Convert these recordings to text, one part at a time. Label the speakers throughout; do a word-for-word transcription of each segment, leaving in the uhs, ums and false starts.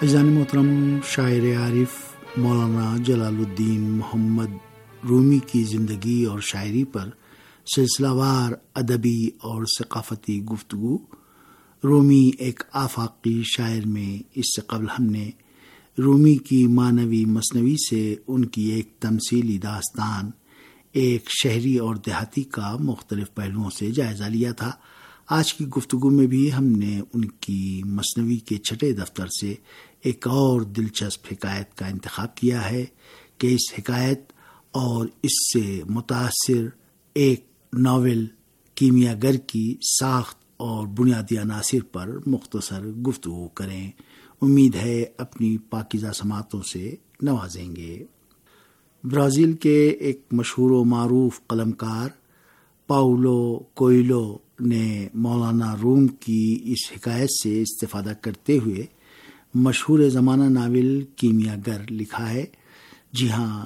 Speaker 1: عزیزان محترم، شاعر عارف مولانا جلال الدین محمد رومی کی زندگی اور شاعری پر سلسلہ وار ادبی اور ثقافتی گفتگو۔ رومی ایک آفاقی شاعر میں اس سے قبل ہم نے رومی کی معنوی مثنوی سے ان کی ایک تمثیلی داستان، ایک شہری اور دیہاتی کا مختلف پہلوؤں سے جائزہ لیا تھا۔ آج کی گفتگو میں بھی ہم نے ان کی مثنوی کے چھٹے دفتر سے ایک اور دلچسپ حکایت کا انتخاب کیا ہے کہ اس حکایت اور اس سے متاثر ایک ناول کیمیا گر کی ساخت اور بنیادی عناصر پر مختصر گفتگو کریں۔ امید ہے اپنی پاکیزہ سماعتوں سے نوازیں گے۔ برازیل کے ایک مشہور و معروف قلمکار پاولو کوئلو نے مولانا روم کی اس حکایت سے استفادہ کرتے ہوئے مشہور زمانہ ناول کیمیا گر لکھا ہے۔ جی ہاں،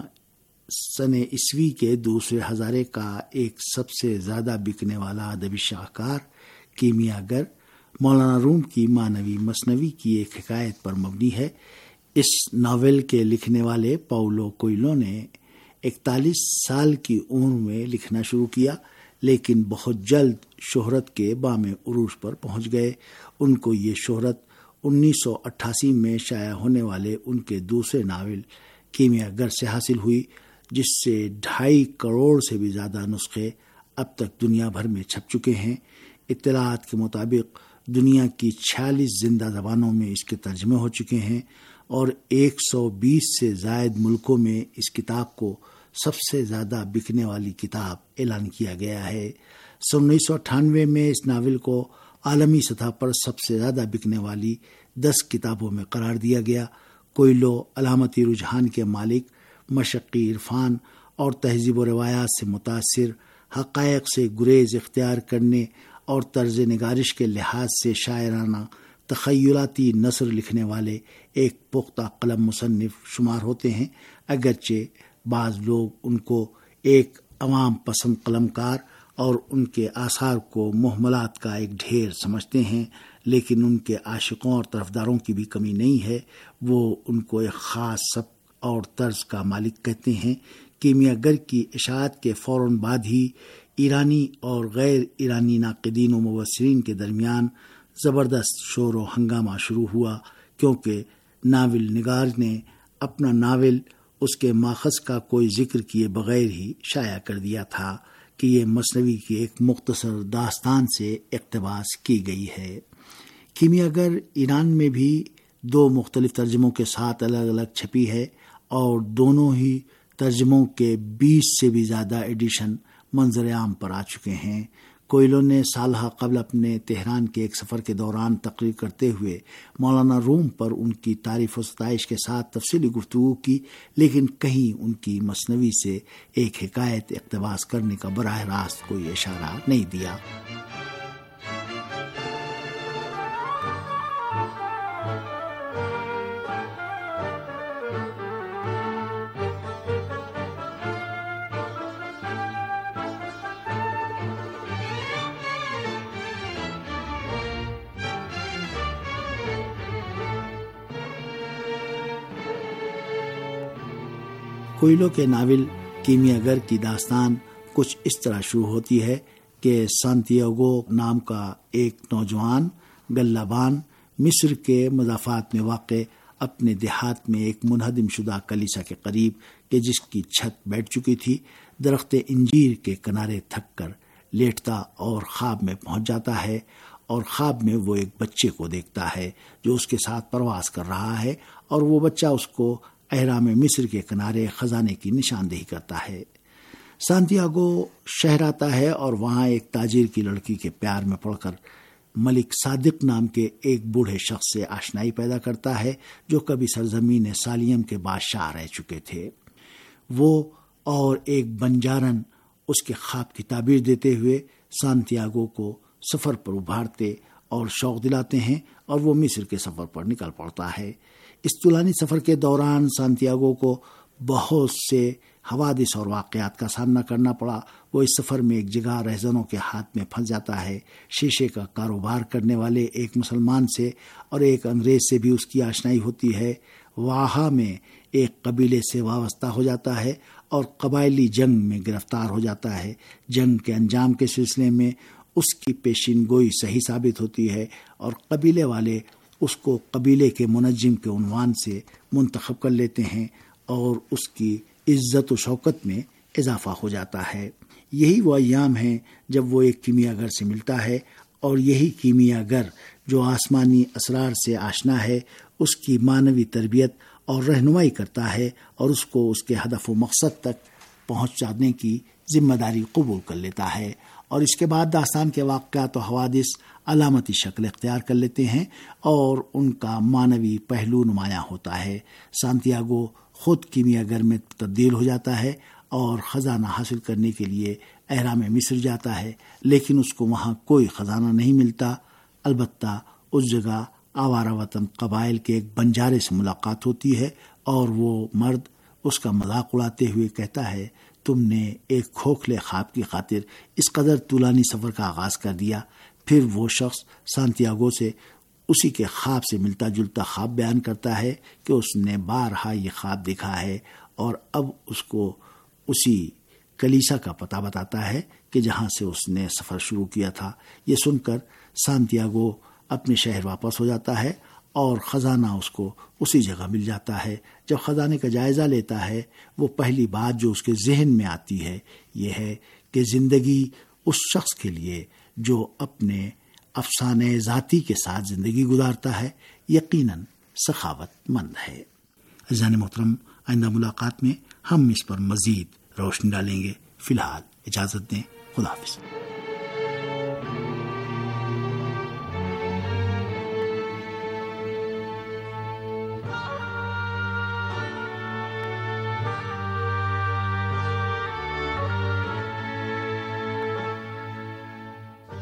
Speaker 1: سن عیسوی کے دوسرے ہزارے کا ایک سب سے زیادہ بکنے والا ادبی شاہکار کیمیا گر مولانا روم کی معنوی مثنوی کی ایک حکایت پر مبنی ہے۔ اس ناول کے لکھنے والے پاولو کوئلو نے اکتالیس سال کی عمر میں لکھنا شروع کیا، لیکن بہت جلد شہرت کے بام عروج پر پہنچ گئے۔ ان کو یہ شہرت انیس سو اٹھاسی میں شائع ہونے والے ان کے دوسرے ناول کیمیا گر سے حاصل ہوئی، جس سے ڈھائی کروڑ سے بھی زیادہ نسخے اب تک دنیا بھر میں چھپ چکے ہیں۔ اطلاعات کے مطابق دنیا کی چھیالیس زندہ زبانوں میں اس کے ترجمے ہو چکے ہیں اور ایک سو بیس سے زائد ملکوں میں اس کتاب کو سب سے زیادہ بکنے والی کتاب اعلان کیا گیا ہے۔ سن انیس سو اٹھانوے میں اس ناول کو عالمی سطح پر سب سے زیادہ بکنے والی دس کتابوں میں قرار دیا گیا۔ کوئلو علامتی رجحان کے مالک، مشقی عرفان اور تہذیب و روایات سے متاثر، حقائق سے گریز اختیار کرنے اور طرز نگارش کے لحاظ سے شاعرانہ تخیلاتی نثر لکھنے والے ایک پختہ قلم مصنف شمار ہوتے ہیں۔ اگرچہ بعض لوگ ان کو ایک عوام پسند قلمکار اور ان کے آثار کو مہملات کا ایک ڈھیر سمجھتے ہیں، لیکن ان کے عاشقوں اور طرفداروں کی بھی کمی نہیں ہے۔ وہ ان کو ایک خاص سبک اور طرز کا مالک کہتے ہیں۔ کیمیا گر کی اشاعت کے فوراً بعد ہی ایرانی اور غیر ایرانی ناقدین و مبصرین کے درمیان زبردست شور و ہنگامہ شروع ہوا، کیونکہ ناول نگار نے اپنا ناول اس کے ماخذ کا کوئی ذکر کیے بغیر ہی شائع کر دیا تھا کہ یہ مثنوی کی ایک مختصر داستان سے اقتباس کی گئی ہے۔ کیمیا گر ایران میں بھی دو مختلف ترجموں کے ساتھ الگ الگ چھپی ہے اور دونوں ہی ترجموں کے بیس سے بھی زیادہ ایڈیشن منظر عام پر آ چکے ہیں۔ کوئلو نے سالہ قبل اپنے تہران کے ایک سفر کے دوران تقریر کرتے ہوئے مولانا روم پر ان کی تعریف و ستائش کے ساتھ تفصیلی گفتگو کی، لیکن کہیں ان کی مثنوی سے ایک حکایت اقتباس کرنے کا براہ راست کوئی اشارہ نہیں دیا۔ کوئلو کے ناول کیمیا گر کی داستان کچھ اس طرح شروع ہوتی ہے کہ سانتیاگو نام کا ایک نوجوان غلہ بان مصر کے مضافات میں واقع اپنے دیہات میں ایک منہدم شدہ کلیسا کے قریب کہ جس کی چھت بیٹھ چکی تھی، درخت انجیر کے کنارے تھک کر لیٹتا اور خواب میں پہنچ جاتا ہے، اور خواب میں وہ ایک بچے کو دیکھتا ہے جو اس کے ساتھ پرواز کر رہا ہے، اور وہ بچہ اس کو اہرام مصر کے کنارے خزانے کی نشاندہی کرتا ہے۔ سانتیاگو شہر آتا ہے اور وہاں ایک تاجر کی لڑکی کے پیار میں پڑ کر ملک صادق نام کے ایک بوڑھے شخص سے آشنائی پیدا کرتا ہے جو کبھی سرزمین سالیم کے بادشاہ رہ چکے تھے۔ وہ اور ایک بنجارن اس کے خواب کی تعبیر دیتے ہوئے سانتیاگو کو سفر پر ابھارتے اور شوق دلاتے ہیں اور وہ مصر کے سفر پر نکل پڑتا ہے۔ اس طولانی سفر کے دوران سانتیاگو کو بہت سے حوادث اور واقعات کا سامنا کرنا پڑا۔ وہ اس سفر میں ایک جگہ رہزنوں کے ہاتھ میں پھنس جاتا ہے۔ شیشے کا کاروبار کرنے والے ایک مسلمان سے اور ایک انگریز سے بھی اس کی آشنائی ہوتی ہے۔ واہا میں ایک قبیلے سے وابستہ ہو جاتا ہے اور قبائلی جنگ میں گرفتار ہو جاتا ہے۔ جنگ کے انجام کے سلسلے میں اس کی پیشین گوئی صحیح ثابت ہوتی ہے اور قبیلے والے اس کو قبیلے کے منجم کے عنوان سے منتخب کر لیتے ہیں اور اس کی عزت و شوکت میں اضافہ ہو جاتا ہے۔ یہی وہ ایام ہیں جب وہ ایک کیمیا گر سے ملتا ہے اور یہی کیمیا گر جو آسمانی اسرار سے آشنا ہے اس کی معنوی تربیت اور رہنمائی کرتا ہے اور اس کو اس کے ہدف و مقصد تک پہنچانے کی ذمہ داری قبول کر لیتا ہے۔ اور اس کے بعد داستان کے واقعات و حوادث علامتی شکل اختیار کر لیتے ہیں اور ان کا معنوی پہلو نمایاں ہوتا ہے۔ سانتیاگو خود کیمیا گر میں تبدیل ہو جاتا ہے اور خزانہ حاصل کرنے کے لیے اہرام مصر جاتا ہے، لیکن اس کو وہاں کوئی خزانہ نہیں ملتا۔ البتہ اس جگہ آوارہ وطن قبائل کے ایک بنجارے سے ملاقات ہوتی ہے اور وہ مرد اس کا مذاق اڑاتے ہوئے کہتا ہے، تم نے ایک کھوکھلے خواب کی خاطر اس قدر طولانی سفر کا آغاز کر دیا۔ پھر وہ شخص سانتیاگو سے اسی کے خواب سے ملتا جلتا خواب بیان کرتا ہے کہ اس نے بارہا یہ خواب دیکھا ہے اور اب اس کو اسی کلیسا کا پتہ بتاتا ہے کہ جہاں سے اس نے سفر شروع کیا تھا۔ یہ سن کر سانتیاگو اپنے شہر واپس ہو جاتا ہے اور خزانہ اس کو اسی جگہ مل جاتا ہے۔ جب خزانے کا جائزہ لیتا ہے وہ پہلی بات جو اس کے ذہن میں آتی ہے یہ ہے کہ زندگی اس شخص کے لیے جو اپنے افسانے ذاتی کے ساتھ زندگی گزارتا ہے یقیناً سخاوت مند ہے۔ عزیزان محترم، آئندہ ملاقات میں ہم اس پر مزید روشنی ڈالیں گے۔ فی الحال اجازت دیں، خدا حافظ۔